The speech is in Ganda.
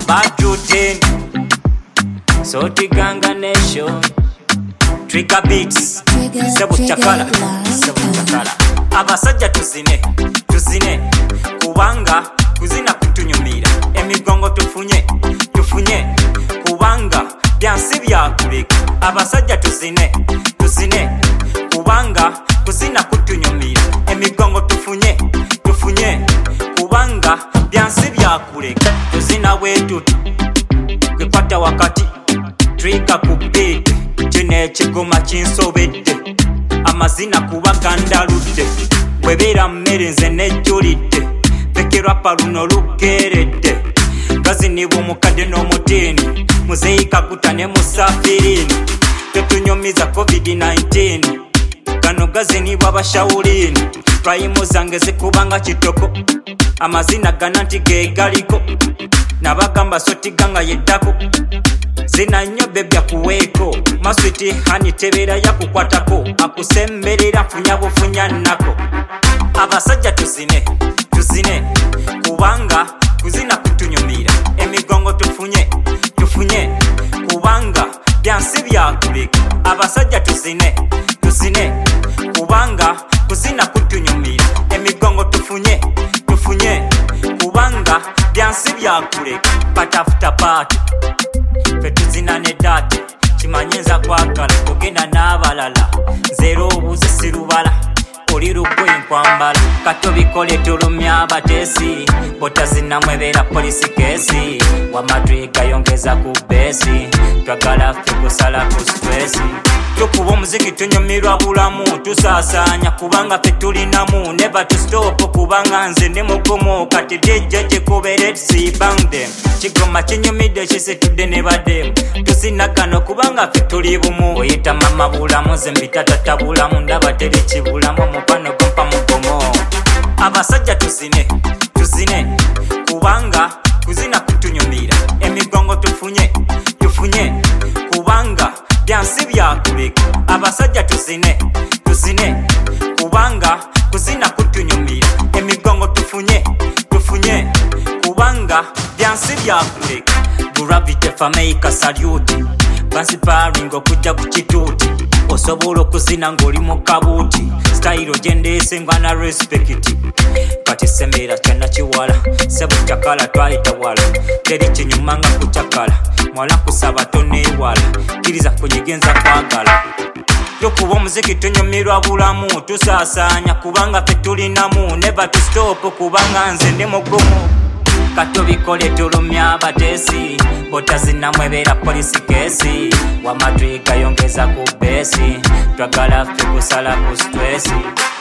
abajuten Sotiganga Nation Trigger Beats Sebuchakala abasajja tuzine kubanga kuzina kutunyumira emigongo tufunye kubanga byansi byakuleka abasajja tuzine kubanga kuzina kutunyumira emigongo tufunye kubanga byansi byakuleka tuzina wetutu kwekwata wakati Trigger ku beat kine kigoma kinsobedde amazina kuba gandaludde bwebeera mmere nze nejjulidde pekerwapa luno lukeeredde gazinibwa omukadde n'omutiini muzeyika guta ne musafirini tetunyumiza covid-19 gano gazinibwa abashawulini twayimu zange zikubanga kitoko amazina gana nti gegaliko nabagamba sotiganga yeddako zina nnyo bebya kuweeko maswiti hani tebeera yakukwatako akusemberera funya bufunya nnako abasajja tuzine kubanga kuzina kutunyumira emigongo tufunye kubanga byansi byakuleka abasajja tuzine kubanga kuzina kutunyumira emigongo tufunye kubanga byansi byakuleka patafuta pati fetuzina ne dati kimanyinza kwagala kugenda n'abalala nzero obuze sirubala oli lugwe nkwambala kato bikole tulumya abateesi botazinamwebera polisi kesi wamadriga yongeza ku besi twagala ffe kusala ku stresi tukuba omuziki tunyumirwa bulamu tusaasanya kubanga ffe tulinamu never to stop kubanga nze ndi mugumu kati dijja kikubere tusibangdem kigoma kinyumidde kisitudde ne baddemu tusinagano kubanga ffe tuli bumu oyita mama bulamu nze mbitatata bulamu ndaba teri kibulamu omupano gompa mugomo abasajja tuzine kubanga kuzina kutunyumira emigongo tufunye kubanga byansi byakuleka abasajja tuzine kubanga kuzina kutunyumira emigongo tufunye kubanga byansi byakuleka gravity fameika saluti bansiparing okujja ku kituuti osobola okuzina ng'oli mu kabuuti style gyendeese nga na respect kati sembera kyonna kiwala sebukyakala twalitawala teri kinyuma nga kukyakala mwala kusaba toneewala kkiriza kunyigenza kwagala tukuba omuziki tunyumirwa bulamu tusaasanya kubanga ffe tulinamu never to stop kubanga nze ndi mugumu kato bikole tulumya abateesi botazinamwebera polisi kesi wamadriga yongeza ku besi twagala ffe kusala ku stresi